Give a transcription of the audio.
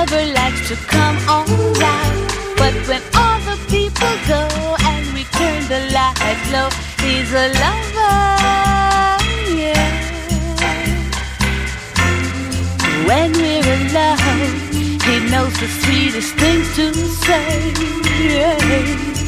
never likes to come on live. But when all the people go and we turn the light low, he's a lover, yeah. When we're alone, he knows the sweetest things to say, yeah.